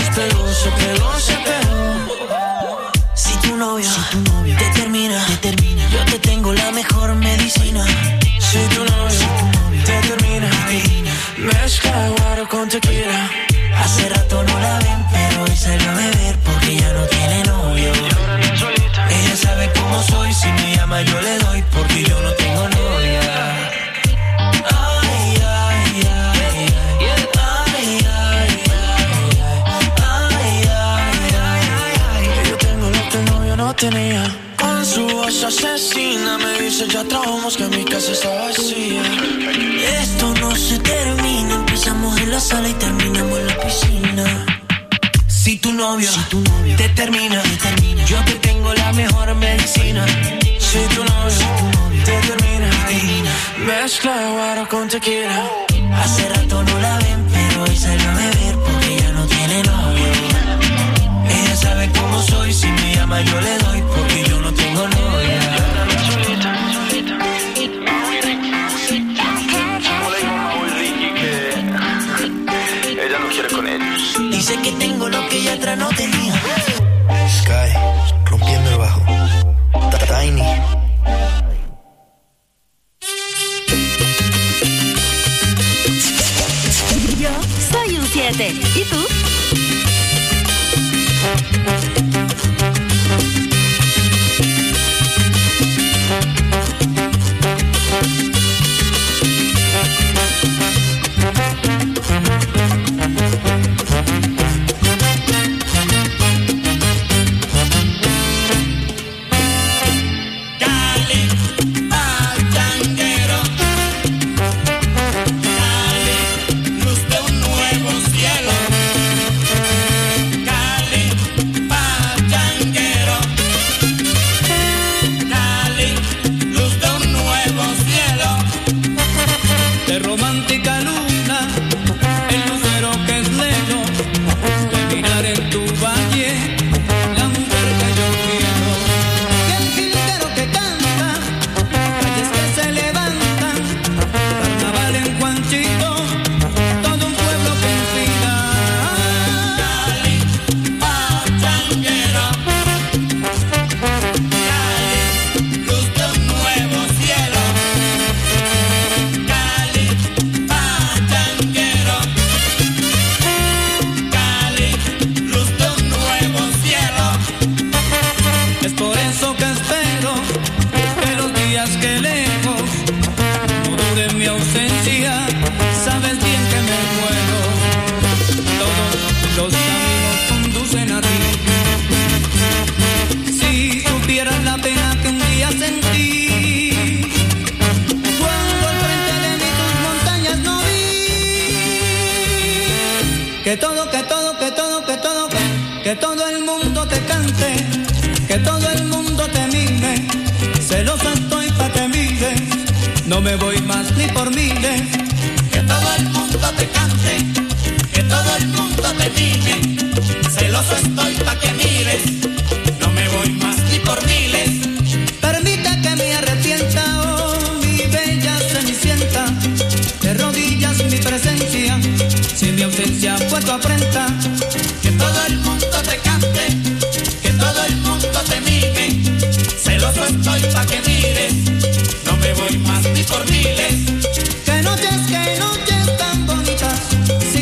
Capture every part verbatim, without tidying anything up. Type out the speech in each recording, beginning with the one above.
despegó, se pegó, se pegó. Si tu novio, si tu novio te termina, te termina, yo te tengo la mejor medicina. Si tu novio, si tu novio te termina, te termina, mezcla guaro con tequila. Hace rato no la ven, pero hoy salió a beber porque ya no tiene novio. Ella sabe cómo soy, si me llama yo le doy porque yo no tengo novia. Ay, ay, ay, ay, ay, ay, ay, ay, ay. Yo tengo lo que el novio no tenía. Con su voz asesina me dice ya trabajamos que mi casa está vacía. Esto no se termina, empezamos en la sala y terminamos en la piscina. Si tu novio, si tu novio te termina, te termina, yo te tengo la mejor medicina. Si tu novio, si tu novio te termina, te termina, mezcla guaro con tequila. Hace rato no la ven, pero hoy salió a beber porque ya no tiene novio. Ella sabe cómo soy, si me llama yo le doy porque yo no tengo novia. Ella no quiere con ellos. Dice que tengo lo que ella atrás no tenía. Sky, rompiendo el bajo. Tiny. Yo soy un siete. ¿Y tú? Que todo, que todo, que todo, que todo, que, que todo el mundo te cante, que todo el mundo te mire, celosa estoy pa' que mires, no me voy más ni por miles. Que todo el mundo te cante, que todo el mundo te mire, celoso estoy pa' que mires, no me voy más ni por miles. Permite que me arrepienta, oh mi bella cenicienta, de rodillas mi presencia, si mi ausencia fue tu afrenta. Que todo el mundo te cante, que todo el mundo te mire, celoso estoy pa' que mires, no me voy más ni por miles. Que noches, que noches tan bonitas,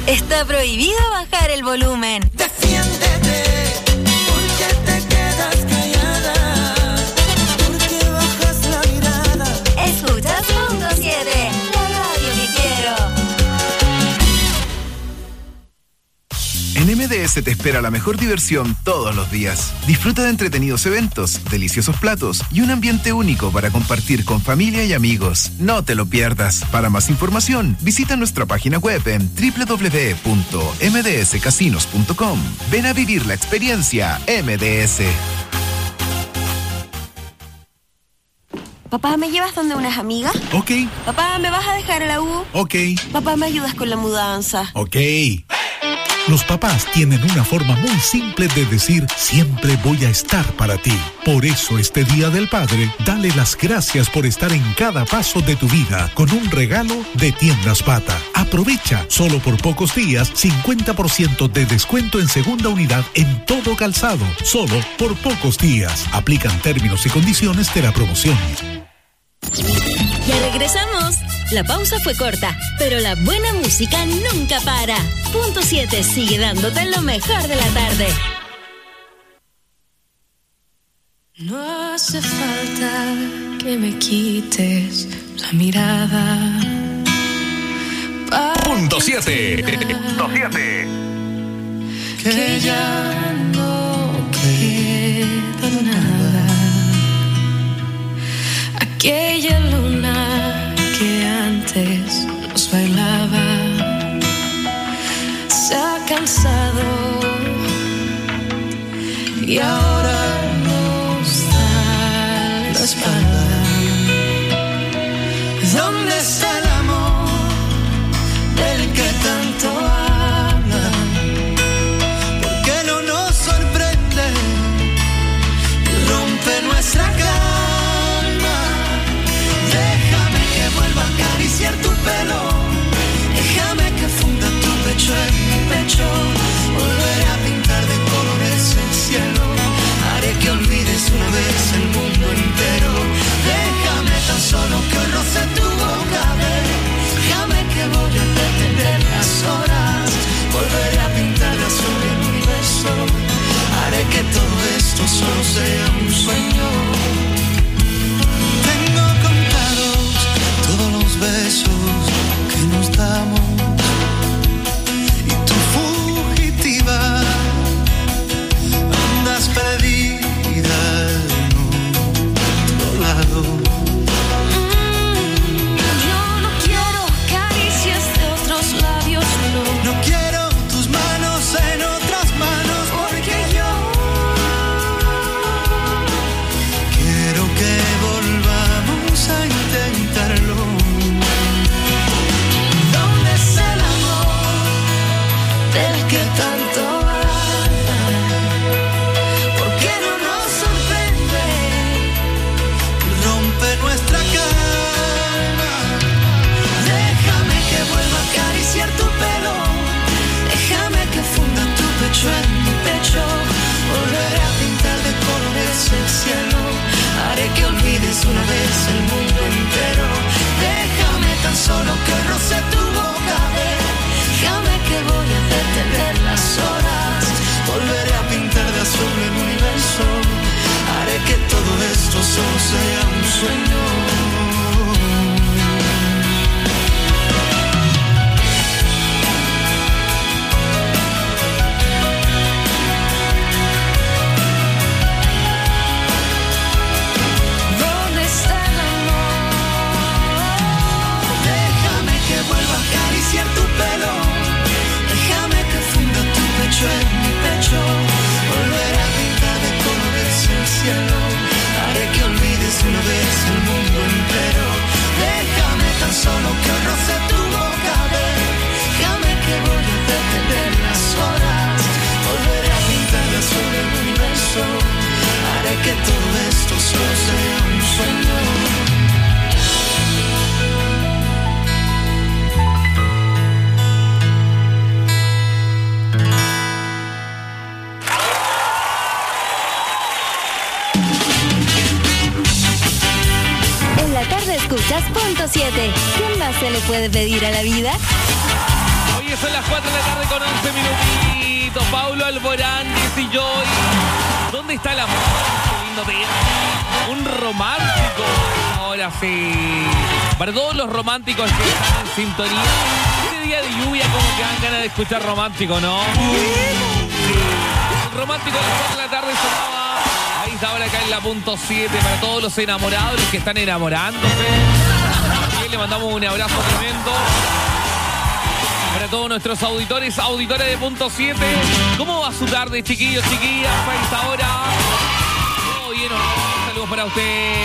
Está prohibido bajar el volumen. Defiéndete, porque te quedas callada, porque bajas la mirada. Escuchas punto siete, la radio que quiero. En M D S te espera la mejor diversión todos los días. Disfruta de entretenidos eventos, deliciosos platos y un ambiente único para compartir con familia y amigos. No te lo pierdas. Para más información, visita nuestra página web en doble u doble u doble u punto m d s casinos punto com. Ven a vivir la experiencia M D S. Papá, ¿me llevas donde unas amigas? Ok. Papá, ¿me vas a dejar a la U? Ok. Papá, ¿me ayudas con la mudanza? Ok. Los papás tienen una forma muy simple de decir siempre voy a estar para ti. Por eso este Día del Padre, dale las gracias por estar en cada paso de tu vida con un regalo de Tiendas Pata. Aprovecha, solo por pocos días, cincuenta por ciento de descuento en segunda unidad en todo calzado. Solo por pocos días. Aplican términos y condiciones de la promoción. Ya regresamos. La pausa fue corta, pero la buena música nunca para. Punto siete sigue dándote lo mejor de la tarde. No hace falta que me quites la mirada. Punto siete. Punto siete. Que ya no queda nada. Aquella luna que antes nos bailaba se ha cansado y ahora nos da la espalda. ¿Dónde está el amor del que tanto hablan? ¿Por qué no nos sorprende y rompe nuestra calma? Déjame que vuelva a acariciar tu pelo, déjame que funda tu pecho en mi pecho, volveré a pintar de colores el cielo, haré que olvides una vez el mundo entero. Déjame tan solo que roce tu boca, déjame que voy a detener las horas, volveré a pintar de azul el universo, haré que todo esto solo sea un sueño. Tengo contados todos los besos que nos damos y tu fugitiva andas perdida en otro lado. Mm, yo no quiero caricias de otros labios, no. No quiero tus manos en otras manos, porque yo quiero que volvamos a intentarlo. ¿Dónde es el amor del que tanto habla? ¿Por qué no nos sorprende y rompe nuestra calma? Déjame que vuelva a acariciar tu pelo, déjame que funda tu pecho en mi pecho, volveré a pintar de colores el cielo, haré que olvides una vez el mundo entero. Déjame tan solo que roce tu boca, déjame que voy a detener las horas, volveré a pintar de azul el universo, haré que todo esto solo sea un sueño. ¿Dónde está el amor? Déjame que vuelva a acariciar tu pelo, déjame que funda tu pecho en mi pecho, volveré a pintar de colores el cielo, haré que olvides una vez el mundo entero. Déjame tan solo que roce tu boca, déjame que voy a detener las horas, volveré a pintar de azul el universo, haré que todo esto solo sea un sueño. En la tarde escuchas punto siete. ¿Qué más se le puede pedir a la vida? Hoy que son las cuatro de la tarde con once minutitos. Paulo Alborán, y yo. ¿Dónde está el amor? Qué lindo tema. Un romántico. Ahora sí. Para todos los románticos que están en sintonía. Este día de lluvia como que dan ganas de escuchar romántico, ¿no? Sí. El romántico a las cuatro de la tarde sonaba. Ahí está ahora acá en la punto siete. Para todos los enamorados, los que están enamorándose. Y le mandamos un abrazo tremendo. Para todos nuestros auditores, auditores de punto siete. ¿Cómo va su tarde, chiquillos, chiquillas? A esta hora. ¿Todo bien o no? Saludos para ustedes.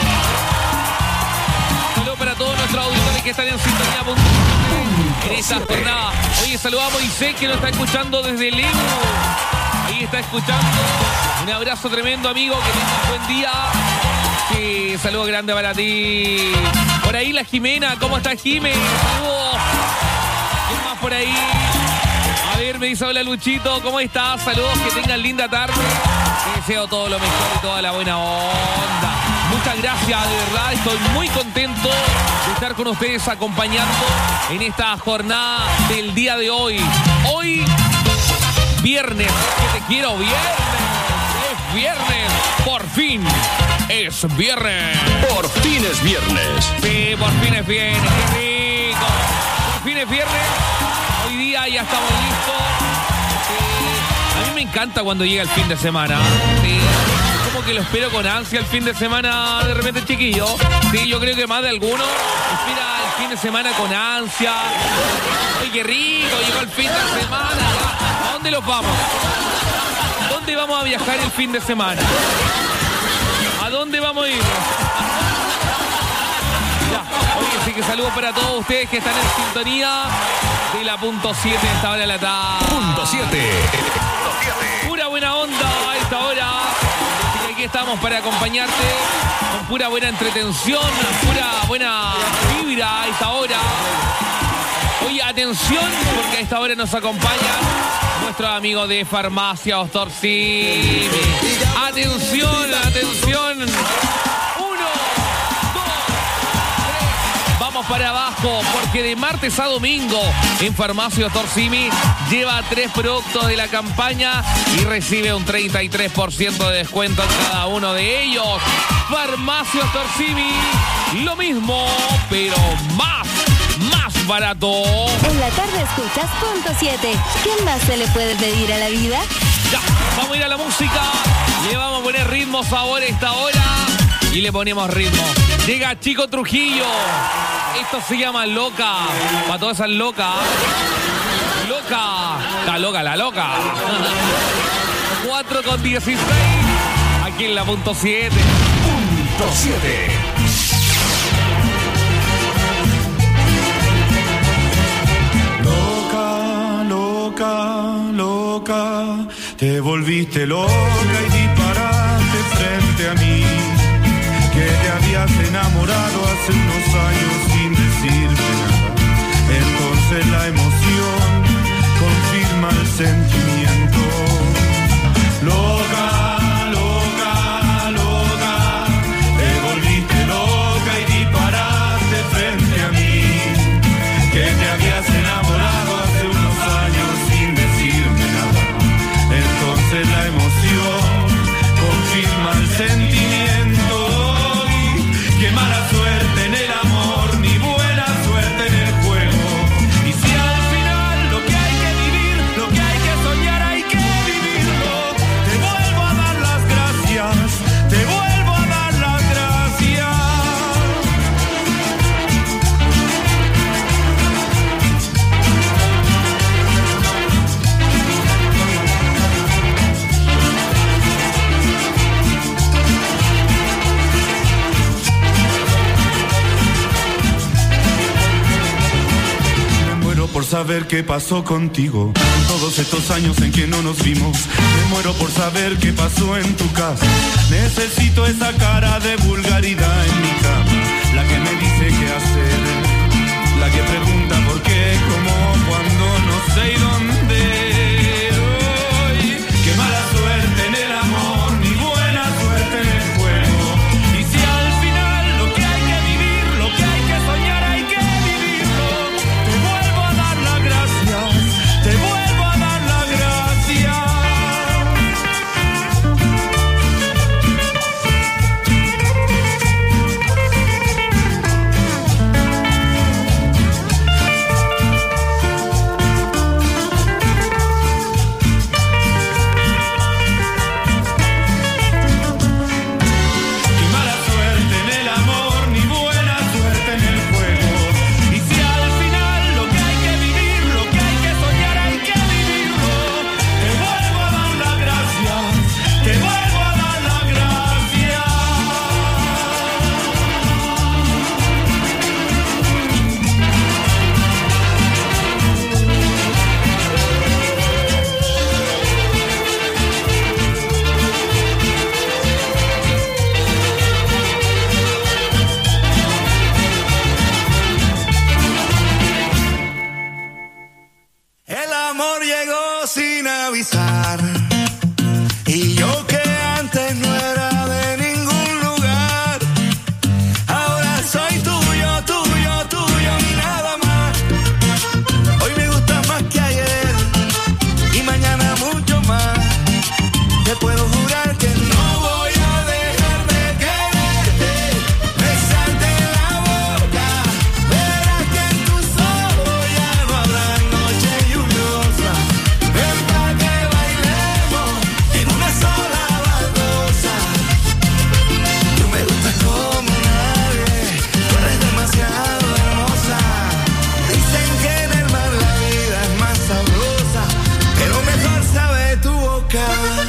Saludos para todos nuestros auditores que están en sintonía punto siete en esta jornada. Oye, saludamos a Moisés que nos está escuchando desde Lego. Ahí está escuchando. Un abrazo tremendo, amigo. Que tengas un buen día. Sí, saludo grande para ti. Por ahí la Jimena. ¿Cómo estás, Jimena? Saludos. ¿Quién más por ahí? A ver, me dice hola Luchito, ¿cómo estás? Saludos, que tengan linda tarde. Te deseo todo lo mejor y toda la buena onda. Muchas gracias, de verdad, estoy muy contento de estar con ustedes acompañando en esta jornada del día de hoy. Hoy, viernes, que te quiero, viernes. Es viernes, por fin. Es viernes. Por fin es viernes. Sí, por fin es viernes, qué rico. Por fin es viernes, hoy día ya estamos listos. Sí. A mí me encanta cuando llega el fin de semana. Sí. Como que lo espero con ansia el fin de semana de repente, chiquillo. Sí, yo creo que más de alguno espera el fin de semana con ansia. ¡Ay, qué rico! Llegó el fin de semana. ¿A dónde los vamos? ¿Dónde vamos a viajar el fin de semana? ¿A dónde vamos a ir? Oye, sí que saludos para todos ustedes que están en sintonía de la punto siete a esta hora de la tarde. Punto siete. Pura buena onda a esta hora. Así que aquí estamos para acompañarte con pura buena entretención, pura buena vibra a esta hora. Oye, atención, porque a esta hora nos acompaña nuestro amigo de Farmacia Ostorsimi. Atención, atención. Para abajo, porque de martes a domingo en Farmacia Ostorsimi lleva tres productos de la campaña y recibe un treinta y tres por ciento de descuento en cada uno de ellos. Farmacia Ostorsimi, lo mismo, pero más, más barato. En la tarde escuchas punto siete. ¿Qué más se le puede pedir a la vida? Ya, vamos a ir a la música, le vamos a poner ritmo, sabor a esta hora y le ponemos ritmo. Llega Chico Trujillo. Esto se llama Loca. Para todas esas locas. Loca. Está loca, la loca. cuatro con dieciséis. Aquí en la punto siete. Punto siete. Loca, loca, loca. Te volviste loca y disparaste frente a mí. Que te habías enamorado hace unos años sin decirme nada. Entonces la emoción confirma el sentimiento. Loca, loca, loca. Te volviste loca y disparaste frente a mí. Que te habías enamorado hace unos años sin decirme nada. Entonces la emoción confirma el sentimiento. Qué mala suerte en el amor, ni buena suerte en el juego. Y si al final lo que hay que vivir, lo que hay que soñar, hay que vivirlo. Te vuelvo a dar las gracias, te vuelvo a dar las gracias. Por saber qué pasó contigo todos estos años en que no nos vimos. Me muero por saber qué pasó en tu casa. Necesito esa cara de vulgaridad en mi cama, la que me dice qué hacer, la que pregunta por qué, cómo, cuándo, no sé y dónde. Ay, qué mala suerte en el amor, ni buena suerte en el juego. Y si al final lo que hay que vivir, lo que hay que soñar, hay que vivirlo, te vuelvo a dar las gracias. amor llegó sin avisar. Y yo que antes no era de ningún lugar, ahora soy tuyo, tuyo, tuyo y nada más. Hoy me gusta más que ayer y mañana mucho más. Te puedo jurar que no voy a dejar de quererte, besarte la boca. Verás que en tus ojos ya no habrá noche lluviosa. Ven pa' que bailemos en una sola baldosa. Tú me gustas como nadie, tú eres demasiado hermosa. Dicen que en el mar la vida es más sabrosa, pero mejor sabe tu boca.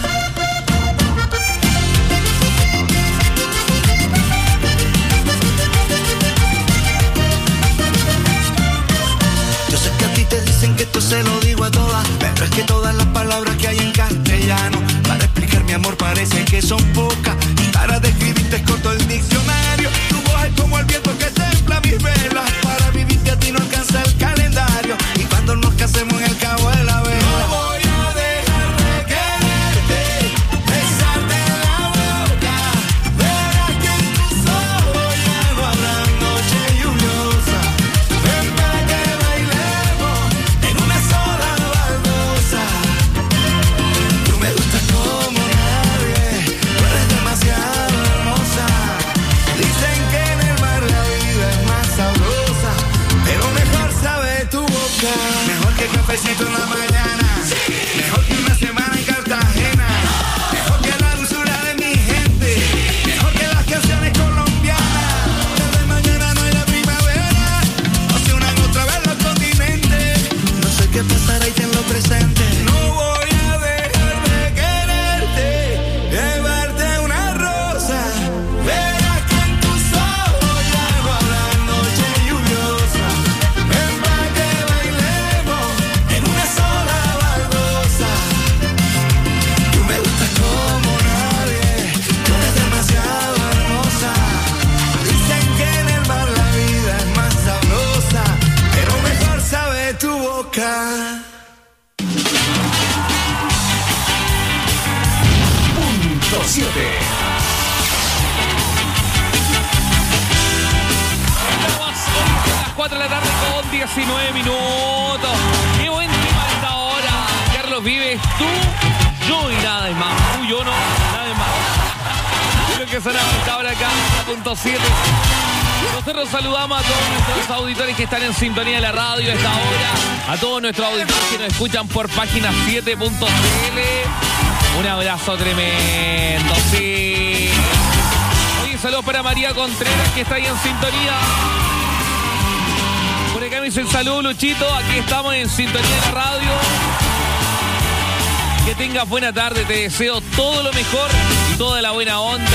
Yo sé que a ti te dicen que esto se lo digo a todas, pero es que todas las palabras que hay en castellano para explicar mi amor parece que son pocas, y para describirte es corto el diccionario. Tu voz es como el viento que templa mis velas, para vivirte a ti no alcanza el calendario, y cuando nos casemos en el cabo de la vela no voy a dejar de quererte, besarte la boca. Verás que en tus ojos ya no habrá noche lluviosa. Ven para que bailemos en una sola baldosa. Tú me gustas como nadie, tú eres demasiado hermosa. Dicen que en el mar la vida es más sabrosa, pero mejor sabe tu boca. Mejor que cafecito en la mañana, mejor que una semana en Cartagena, mejor que la dulzura de mi gente, mejor que las canciones colombianas. Desde mañana no hay la primavera, no se unan otra vez los continentes. No sé qué pasará y tenlo presente. No voy a dejar de quererte, llevarte una rosa. Verás que en tus ojos ya no habrá noche lluviosa. Ven pa' que bailemos en una sola baldosa. Tú me gustas como nadie, tú eres demasiado hermosa. Dicen que en el mar la vida es más sabrosa, pero mejor sabe tu boca. Punto siete. Las cuatro de la tarde con diecinueve minutos. Qué buen tema a esta hora. Carlos Vives, tú, yo y nada más. Tú, yo no, nada más. Lo que suena hasta ahora acá, punto siete. Nosotros saludamos a todos nuestros auditores que están en sintonía de la radio a esta hora. A todos nuestros auditores que nos escuchan por página siete punto c l. Un abrazo tremendo, sí. Oye, saludos para María Contreras que está ahí en sintonía. Por acá me dicen saludos, Luchito. Aquí estamos en sintonía de la radio. Que tengas buena tarde. Te deseo todo lo mejor y toda la buena onda.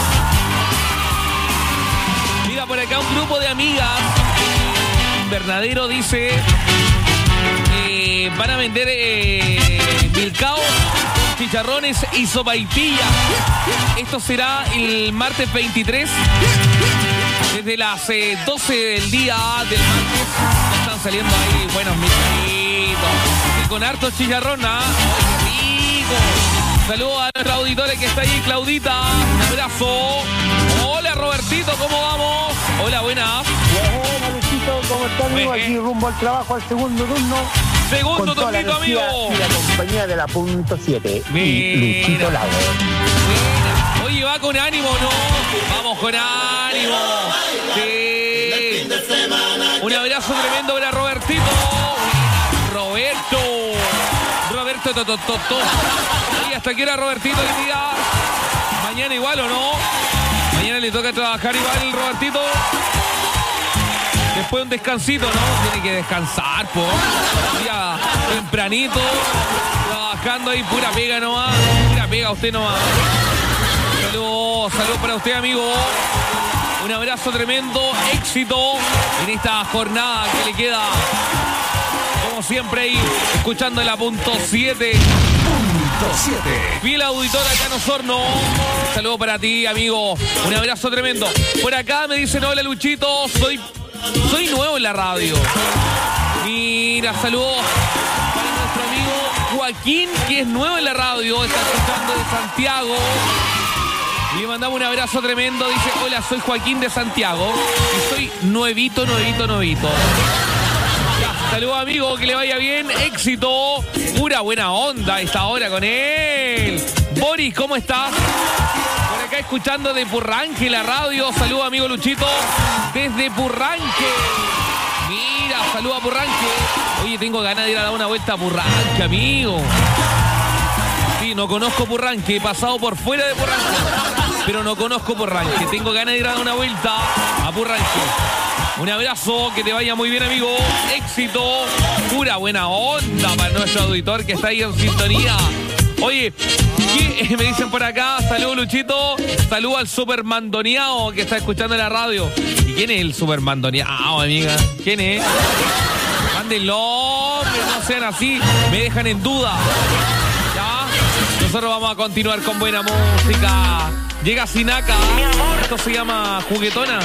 Mira, por acá un grupo de amigas. Invernadero dice eh, van a vender eh, milcaos, chicharrones y sopaipilla. Esto será el martes veintitrés. Desde las eh, doce del día del martes ya están saliendo ahí buenos milcaitos. Y con harto chicharrón, ¿ah? ¡Ay, qué rico! Saludos a nuestra auditora que está ahí, Claudita. Un abrazo. Hola, Robertito, ¿cómo vamos? Hola, buenas. Hola, Luchito, ¿cómo estás, amigo? Aquí rumbo al trabajo, al segundo turno. Segundo turnito, amigo. Y la compañía de la punto siete. Y Luchito Lago. Oye, va con ánimo, ¿no? Vamos con ánimo. Sí. Un abrazo tremendo para Robertito. Roberto. Roberto, to, to, to, to. ¿Y hasta qué hora Robertito el día? Mañana igual, ¿o no? Mañana le toca trabajar igual, Robertito. Después un descansito, ¿no? Tiene que descansar, po. Ya tempranito, trabajando ahí, pura pega nomás. Pura pega usted nomás. Saludos, saludos para usted, amigo. Un abrazo tremendo, éxito en esta jornada que le queda. Como siempre ahí, escuchando la punto siete. Punto siete. Fiel auditora acá en Osorno. Saludos para ti, amigo. Un abrazo tremendo. Por acá me dicen, hola Luchito, soy, soy nuevo en la radio. Mira, saludos para nuestro amigo Joaquín, que es nuevo en la radio, está escuchando de Santiago. Y le mandamos un abrazo tremendo. Dice, hola, soy Joaquín de Santiago. Y soy nuevito, nuevito, nuevito. Saludos, amigo, que le vaya bien. Éxito. Pura buena onda a esta hora con él. Boris, ¿cómo estás? Por acá escuchando de Purranque la radio. Saludos, amigo Luchito. Desde Purranque. Mira, saludos a Purranque. Oye, tengo ganas de ir a dar una vuelta a Purranque, amigo. Sí, no conozco Purranque. He pasado por fuera de Purranque, pero no conozco Purranque. Tengo ganas de ir a dar una vuelta a Purranque. Un abrazo, que te vaya muy bien, amigo. Éxito, pura buena onda para nuestro auditor que está ahí en sintonía. Oye, ¿qué me dicen por acá? Saludos, Luchito. Saludos al super mandoneado que está escuchando en la radio. ¿Y quién es el super mandoneado, amiga? ¿Quién es? Mándenlo, hombre, no sean así. Me dejan en duda. ¿Ya? Nosotros vamos a continuar con buena música. Llega Sinaka. Esto se llama Juguetona.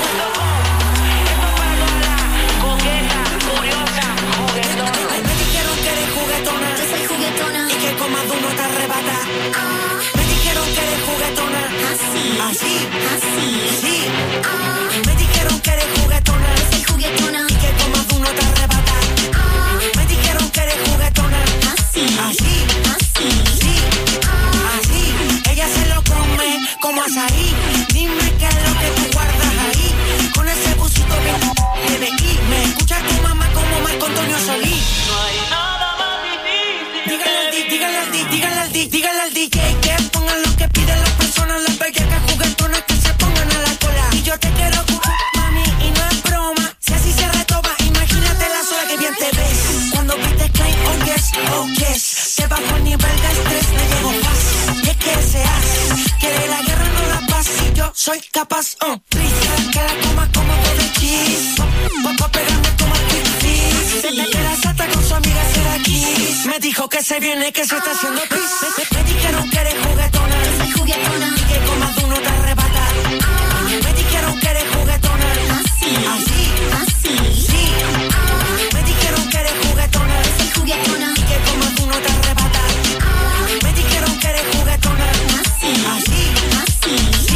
Así, así, sí. Ah, me dijeron que eres juguetona. Soy juguetona. Y que comas uno te arrebata. Ah, me dijeron que eres juguetona. Así, así, así, sí. Ah, así, ella se lo come como azaí. Dime qué es lo que tú guardas ahí. Con ese busito de bebé. Me escucha tu mamá como Marco Antonio Solís. No hay nada más difícil. Dígale al D J, dígale al D J, dígale al D J, dígale al D J que pongan lo que piden las personas, las bellacas juguetonas que se pongan a la cola. Y yo te quiero, mami, y no es broma. Si así se retoma, imagínate la sola que bien te ves. Cuando te caen, oh yes, oh yes. Te bajo el nivel de estrés, me llego fácil. Y es que se hace, quiere la guerra, no la paz. Y yo soy capaz, oh, please, que la coma como todo el cheese. Papá, pegarme como el quick please. Se te queda sata con su amiga Serakiss. Me dijo que se viene, que se está haciendo pis. Me, me dijeron que eres juguetona. Soy juguetona. Y que comas de uno te arrebata. Ah, me dijeron que eres juguetona. Así, así, así, sí. Ah, me dijeron que eres juguetona. Soy juguetona. Y que comas de uno te arrebata. Ah, me dijeron que eres juguetona. Así, así, así, sí.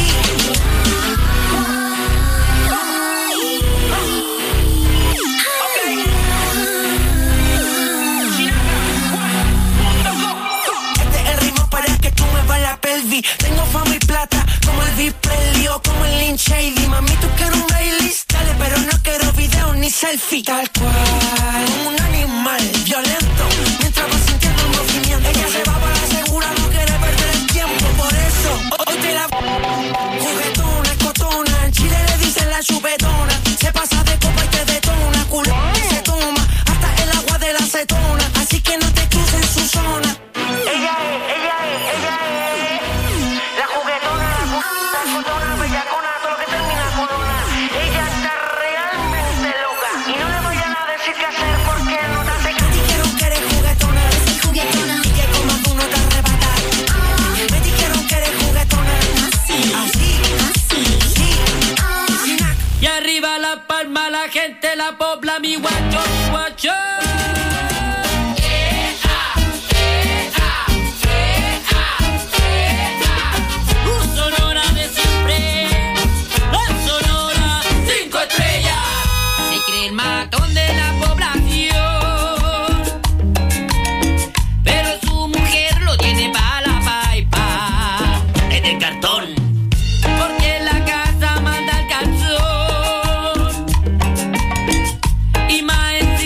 Tengo fama y plata, como el V I o como el Lynn Shady. Mami, tú quieres un Baileys, dale, pero no quiero video ni selfie. Tal cual, como un animal violento, mientras va sintiendo el movimiento. Ella se va para la segura, no quiere perder el tiempo. Por eso, hoy te la juguetona, escotona. En Chile le dicen la chupetona. Se pasa de copa y te detona, culo. Se toma hasta el agua de la acetona. Así que no te cruces en su zona. Ella es, ella es, ella es la juguetona, la escotona, bellacona, todo lo que termina con ona. Ella está realmente loca y no le vayan a decir qué hacer porque no te hace. Me dijeron que eres juguetona, soy juguetona. Y que comas tú no te arrebata. Ah, me dijeron que eres juguetona. Así, así, así, sí. Ah. Y arriba la palma, la gente la pobla, mi guacho, mi guacho. El matón de la población, pero su mujer lo tiene pa' la paipa en el cartón, porque la casa manda el calzón y más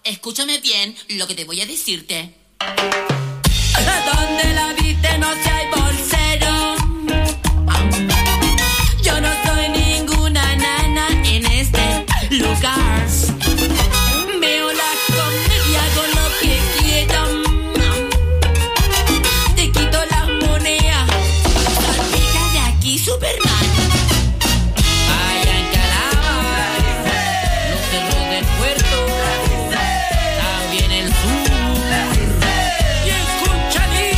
escúchame bien lo que te voy a decirte. Donde la viste no se hay bolsero. Yo no soy ninguna nana en este lugar. Veo la comedia, hago lo que quiero. Te quito las monedas. Salpica de aquí, Superman. Allá en Calama, los cerros del puerto, también el sur. Y en Conchalí,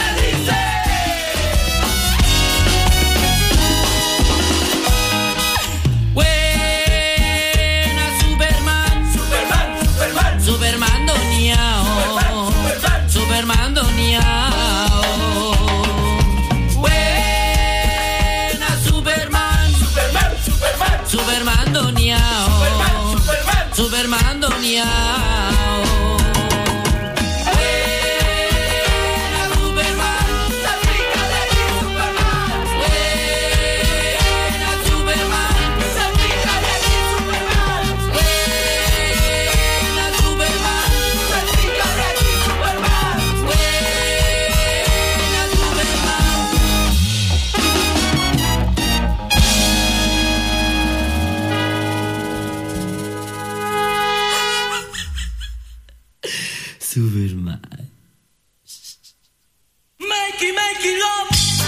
buena Superman, Superman, Superman, Superman doniao, Superman doniao. Buena Superman, Superman, Superman, Superman doniao, Superman doniao. Buena Superman, salpica de aquí, Superman. Buena Superman, salpica de aquí, Superman. Buena Superman, salpica de aquí, Superman. Buena Superman. Make it, make it love.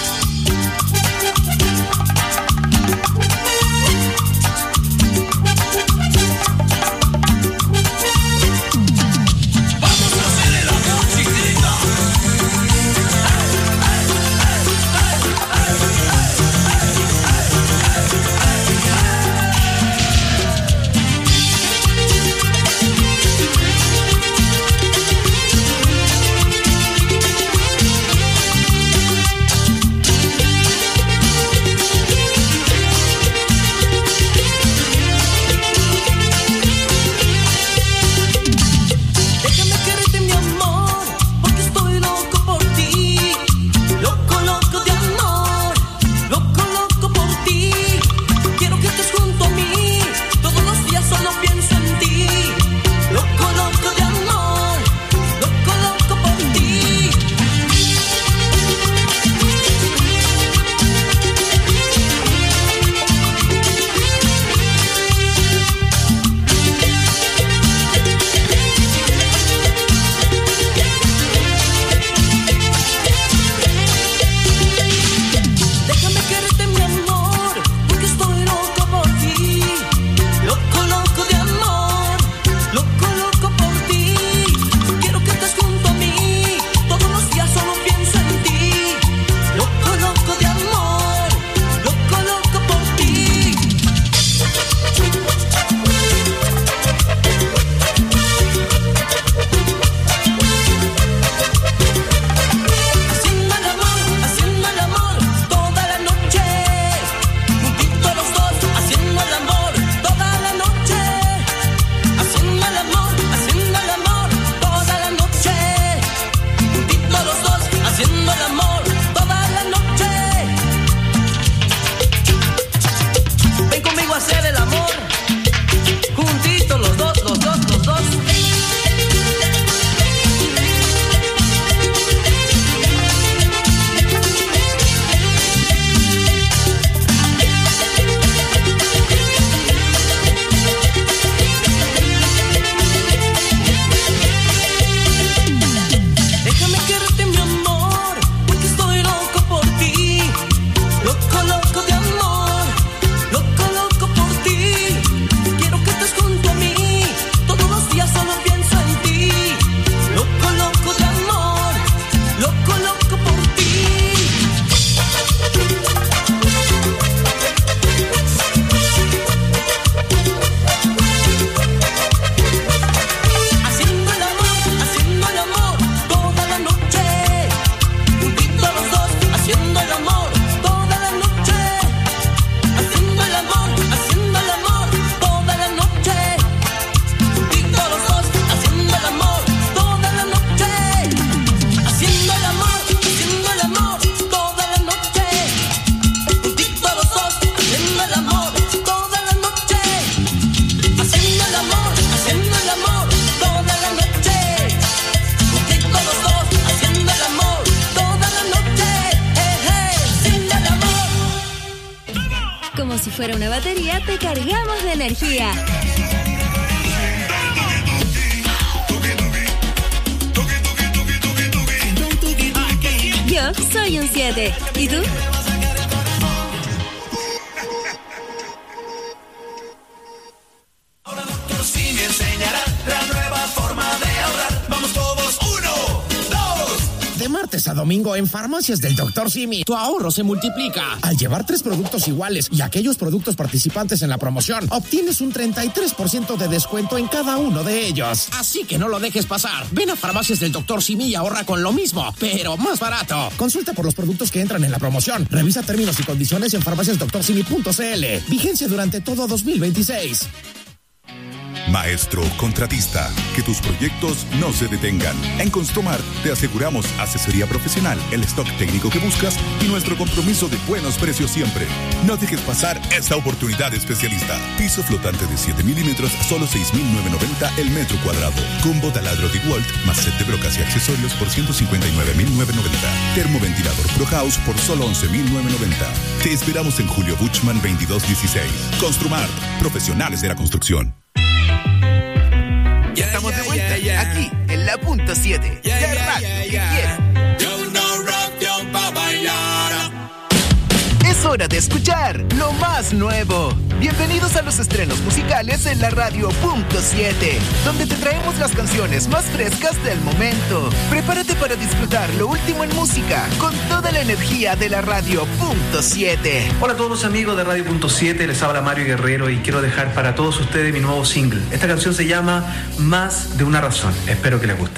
Vamos a hacer el amor, chiquita. Como si fuera una batería, te cargamos de energía. Yo soy un siete. ¿Y tú? Ahora doctor Simi enseñará la nueva forma de ahorrar. Vamos todos, uno, dos. De martes a domingo en Farmacias del doctor Simi, tu ahorro se multiplica. Al llevar tres productos iguales y aquellos productos participantes en la promoción, obtienes un treinta y tres por ciento de descuento en cada uno de ellos. Así que no lo dejes pasar. Ven a Farmacias del doctor Simi y ahorra con lo mismo, pero más barato. Consulta por los productos que entran en la promoción. Revisa términos y condiciones en farmacias doctor simi punto c l. Vigencia durante todo dos mil veintiséis. Maestro contratista, que tus proyectos no se detengan. En Construmart te aseguramos asesoría profesional, el stock técnico que buscas y nuestro compromiso de buenos precios siempre. No dejes pasar esta oportunidad especialista. Piso flotante de siete milímetros, solo seis mil novecientos noventa el metro cuadrado. Combo taladro DeWalt más set de brocas y accesorios por ciento cincuenta y nueve mil novecientos noventa. Termoventilador Pro House por solo once mil novecientos noventa. Te esperamos en Julio Buchman veintidós dieciséis. Construmart, profesionales de la construcción. Ya estamos de vuelta, aquí, en la punto siete. Ya radio que quiero. Yo no rap pa' bailar. Es hora de escuchar lo más nuevo. Bienvenidos a los estrenos musicales en la radio punto siete, donde te traemos las canciones más frescas del momento. Prepárate para disfrutar lo último en música con toda la energía de la radio punto siete. Hola a todos los amigos de Radio punto siete, les habla Mario Guerrero y quiero dejar para todos ustedes mi nuevo single. Esta canción se llama Más de una razón. Espero que les guste.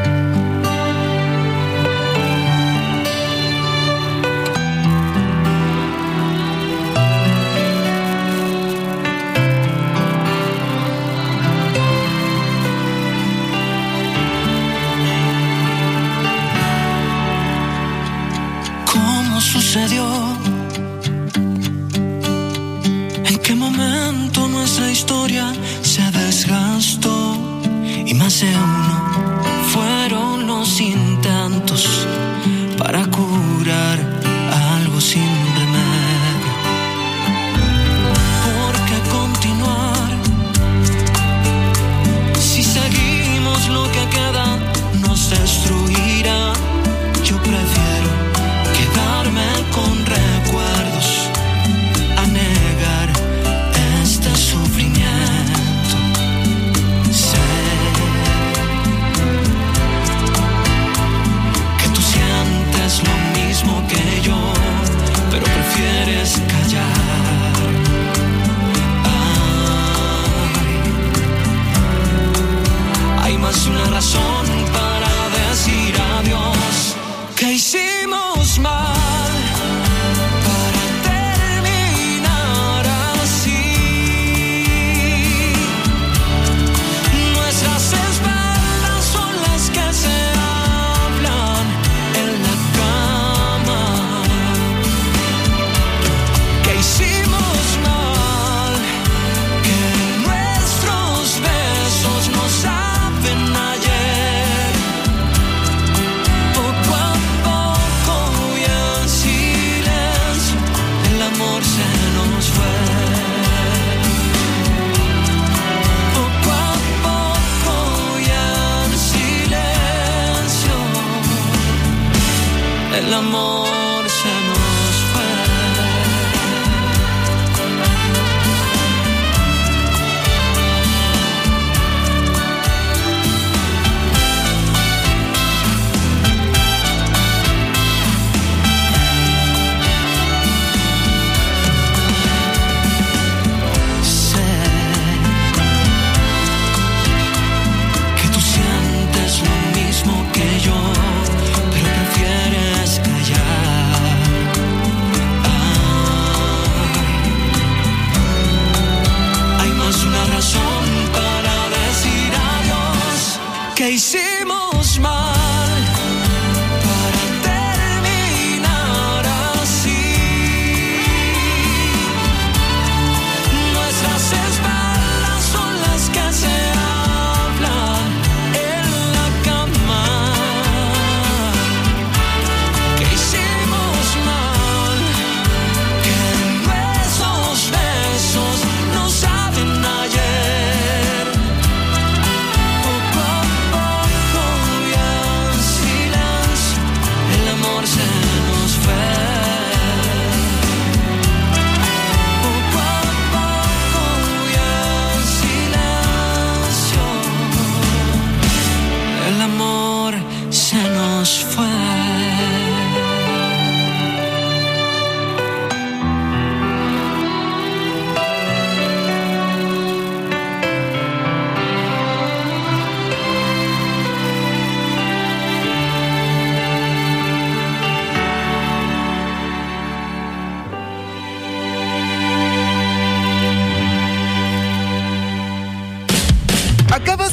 Sucedió? ¿En qué momento nuestra historia se desgastó? Y más de uno fueron los intentos para curar algo sin remedio. ¿Por qué continuar? Si seguimos, lo que queda nos destruirá. Yo prefiero quedarme con recuerdos a negar este sufrimiento. Sé que tú sientes lo mismo que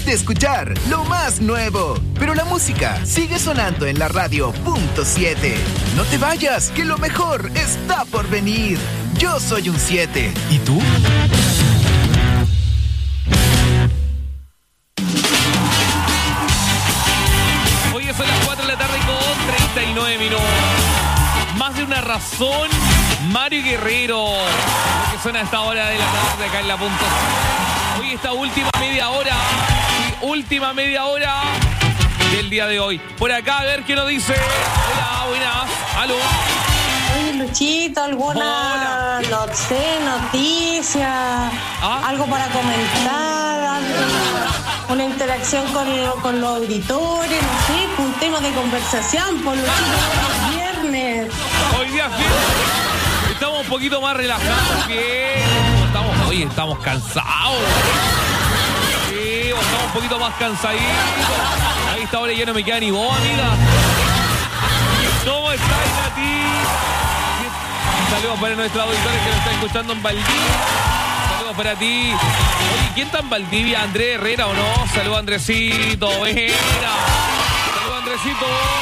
de escuchar lo más nuevo. Pero la música sigue sonando en la radio punto siete. No te vayas, que lo mejor está por venir. Yo soy un siete. ¿Y tú? Hoy son las cuatro de la tarde con treinta y nueve minutos. Más de una razón, Mario Guerrero. Lo que suena a esta hora de la tarde acá en la punto. Hoy esta última media hora, última media hora del día de hoy. Por acá, a ver qué nos dice. Hola, buenas. Aló. Oye, Luchito, ¿alguna, no sé, noticia? ¿Ah? ¿Algo para comentar? ¿Algo, una interacción con, con los auditores? No sé, un tema de conversación por Luchito, los viernes. Hoy día es viernes. Estamos un poquito más relajados que... Estamos, oye, estamos cansados. Sí, estamos un poquito más cansaditos. A esta hora ya no me queda ni vos, amiga. ¿Cómo estás, Nati? Saludos para nuestros auditores que nos están escuchando en Valdivia. Saludos para ti. Oye, ¿quién está en Valdivia? ¿Andrés Herrera o no? Saludos, Andresito. Buena. Saludos, Andresito.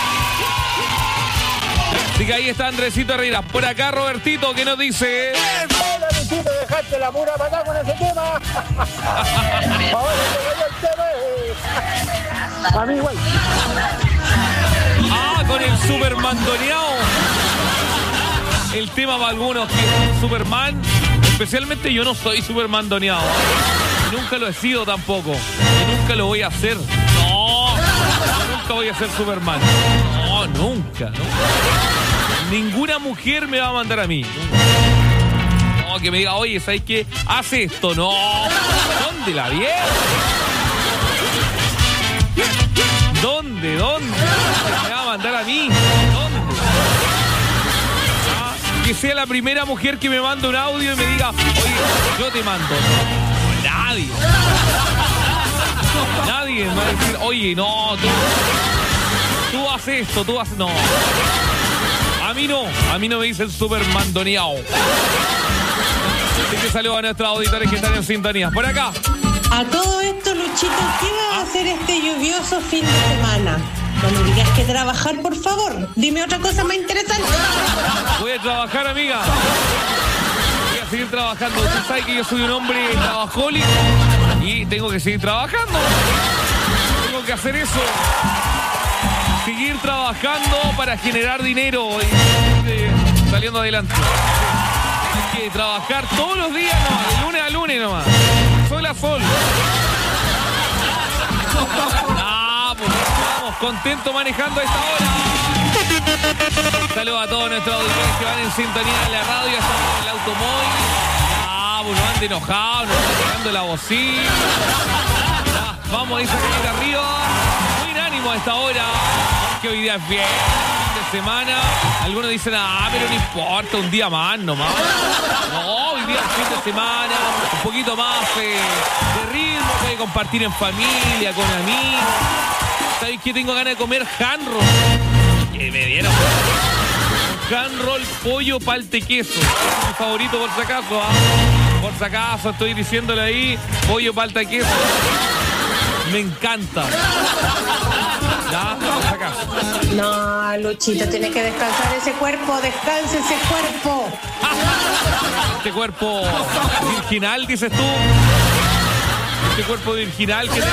Así que ahí está Andresito Herrera. Por acá, Robertito, ¿qué nos dice? Hola, Luchito, dejaste la pura patada con ese tema. Ahora te cayó el tema. A mí igual. Ah, con el Supermandoneado. El tema para algunos que es Superman. Especialmente yo no soy Supermandoneado. Nunca lo he sido tampoco. Y nunca lo voy a hacer. No. Nunca voy a ser Superman. No, nunca, nunca. Ninguna mujer me va a mandar a mí. No, que me diga, oye, ¿sabes qué? Hace esto. No. ¿Dónde la vieron? ¿Dónde? ¿Dónde? ¿Me va a mandar a mí? ¿Dónde? Ah, que sea la primera mujer que me manda un audio y me diga, oye, yo te mando. No, nadie. Nadie me va a decir, oye, no, tú, tú haces esto, tú haces... No. A mí no, a mí no me dicen Supermandoneado. Así que saludos a nuestros auditores que están en sintonía. Por acá. A todo esto, Luchito, ¿qué vas a hacer este lluvioso fin de semana? No me digas que trabajar, por favor. Dime otra cosa más interesante. Voy a trabajar, amiga. Voy a seguir trabajando. Usted sabe que yo soy un hombre trabajólico y tengo que seguir trabajando. Tengo que hacer eso. Seguir trabajando para generar dinero y eh, saliendo adelante. Hay que trabajar todos los días, no, de lunes a lunes nomás. Sol a sol. Ah, pues estamos contentos manejando a esta hora. Saludos a todos nuestros auditores que van en sintonía de la radio, estamos en el automóvil. Ah, pues no ande enojados, no ande pegando la bocina. Ah, vamos, dice que arriba. Muy ánimo a esta hora, que hoy día es bien. De semana, algunos dicen, ah, pero no importa, un día más nomás. No, hoy día es fin de semana, un poquito más eh, de ritmo, puede compartir en familia, con amigos. ¿Sabéis qué? Tengo ganas de comer hand roll. Que me dieron hand roll, pollo, palta y queso. Es mi favorito por si acaso, ¿ah? Por si acaso estoy diciéndole ahí, pollo, palta y queso. Me encanta. ¿Ya? Por si acaso. No, Luchito, tienes que descansar ese cuerpo, descansa ese cuerpo. Este cuerpo virginal, dices tú. Este cuerpo virginal que tengo.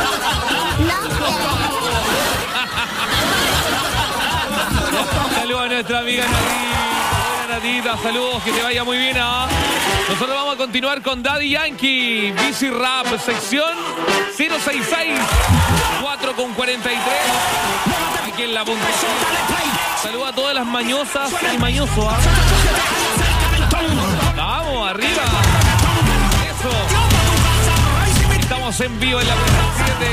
Saludos a nuestra amiga Natita. Buena Natita, saludos, que te vaya muy bien. ¿Ah? Nosotros vamos a continuar con Daddy Yankee, Busy Rap, sección cero sesenta y seis, cuatro con cuarenta y tres. Aquí en la punta. Saludos a todas las mañosas y mañosos. ¿Ah? Vamos, arriba. Eso. Estamos en vivo en la punta siete.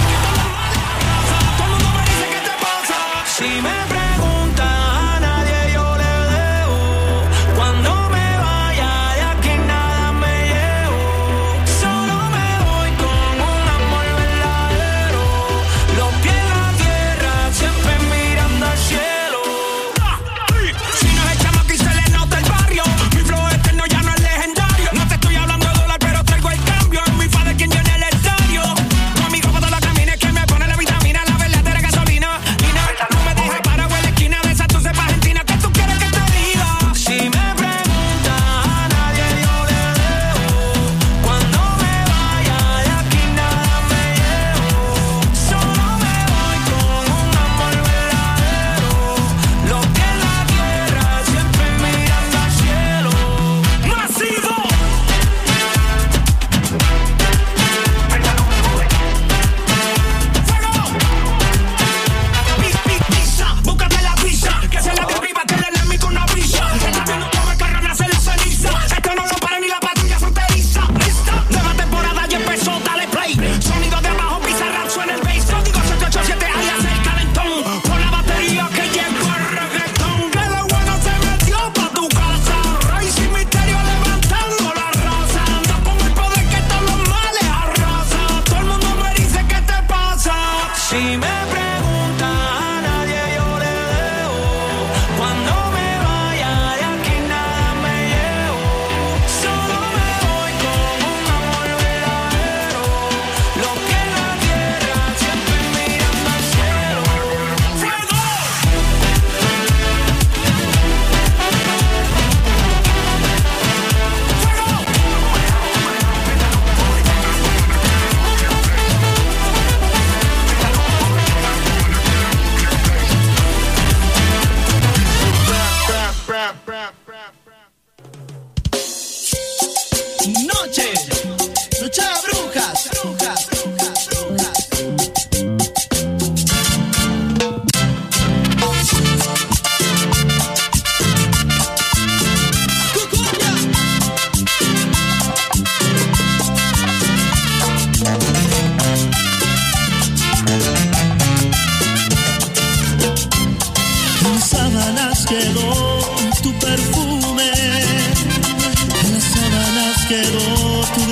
Si me preguntan a nadie yo le dejo. Cuando me vaya de aquí nada me llevo. Solo me voy con un amor verdadero. Los pies en la tierra, siempre mirando al cielo. Si no es chamaco y se le nota el barrio. Mi flow eterno ya no es legendario. No te estoy hablando de dólar, pero traigo el cambio. En mi padre quien llena el estadio. Tu amigo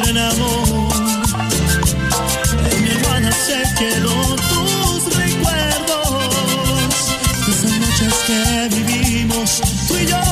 gran amor. En mi almohada se quedó tus recuerdos, esas noches que vivimos tú y yo.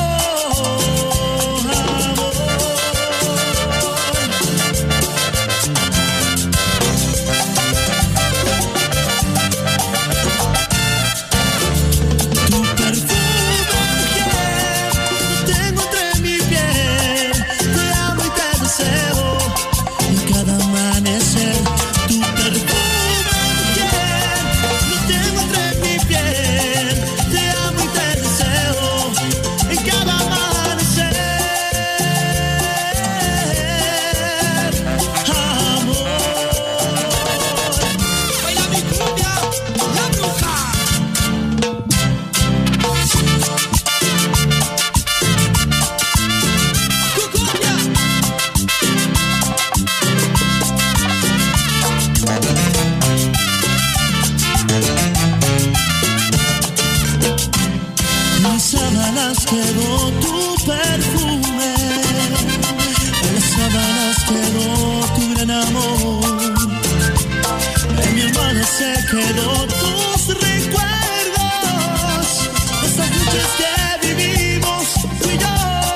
Quedó tu perfume, en las sábanas quedó tu gran amor, en mi almohada se quedó tus recuerdos, esas noches que vivimos tú y yo,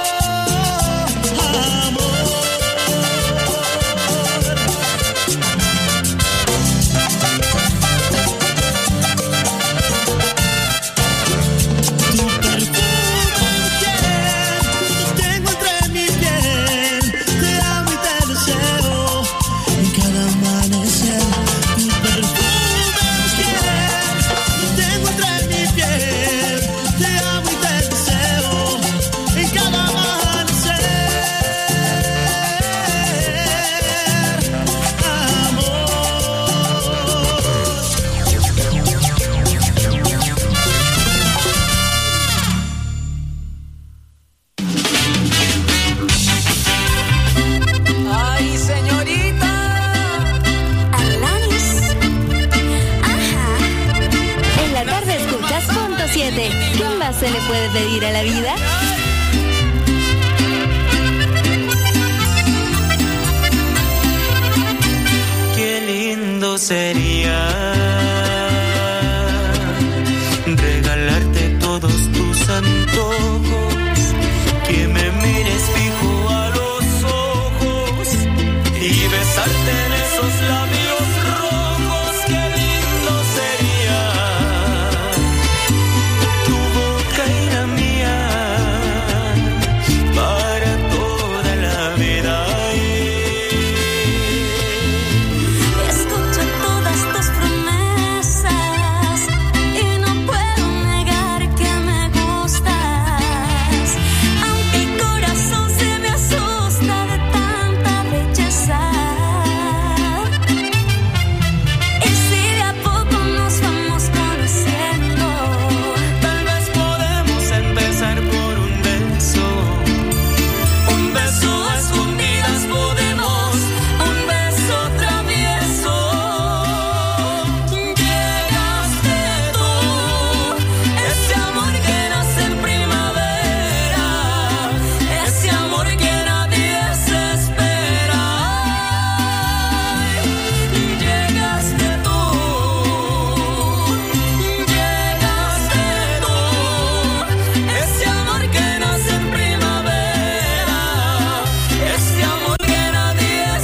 se le puede pedir a la vida. Qué lindo sería